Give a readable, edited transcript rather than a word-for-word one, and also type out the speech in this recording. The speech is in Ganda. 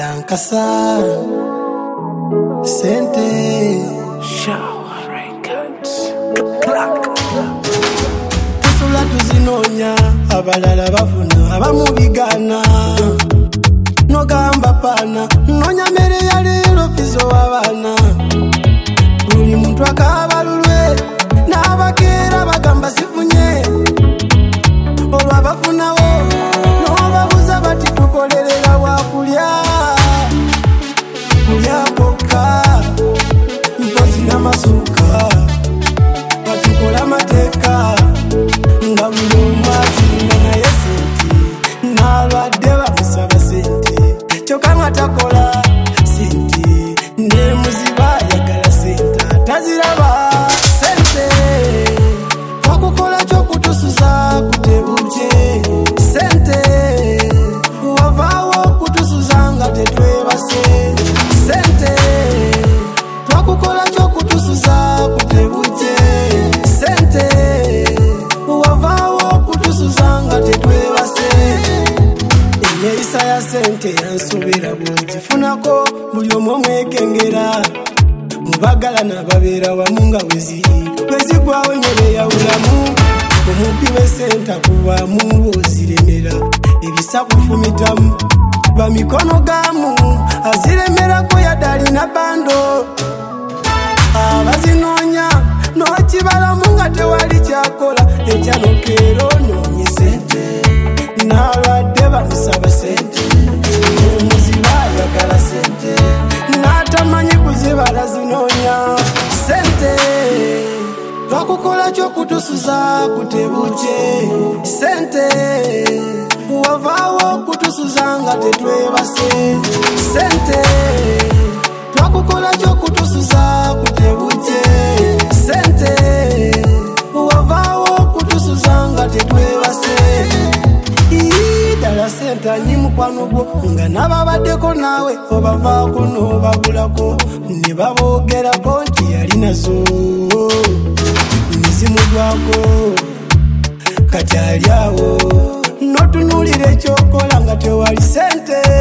Balankasa Sente Shower Records Clock Tusula tuzinonya abalala bafuna abamubigana nogamba pana nonya mere ya lero fizo abana buli muntu akabalulwe n'abakera bagamba sifunye olwa bafunawo n'obabuza bati tukolerera wakulya kulyakoka mpozi n'amasuka batukola mateeka nga buli omwazina naye sente n'alwadde bamusaba sente kyokka nga takola sente nemuziba yagala sente ataziraba sente twakukola kyokutusuza kutebukye sente wavaawo kutusuza nga tetwebase sente twakukola kyokutusuza kutebukye sente wavaawo kutusuza nga tetwebase eneeyisa ya sente yansobera bwegifunako buli omu omwekengera mubagala n'ababeera wamu nga bwezigwawo nyere yawulamu omubbi w'esente akuvaamu bw'oziremera ebisa kufumitamu bamikono gamu aziremerako yadalina bando abazinoonya n'okibalamu nga tewali kyakola ekyanokeero noonye sente n'alwadde bamusaba sente nemuziba ayagala sente n'atamanyi kuzibala zinoonya sente twakukola kyokutusuza kutebukye sente wavaawo kutusuza nga tetwebase sente twakukola kyokutusuza kutebukye sente wavaawo kutusuza nga tetwebase dala sente anyi mukwano gwo nga nababaddeko naawe obavaako n'obabulako ne baboogerako nti yali nazo nezimugwako kati ali awo n'otunuulira ekyokola nga tewali sente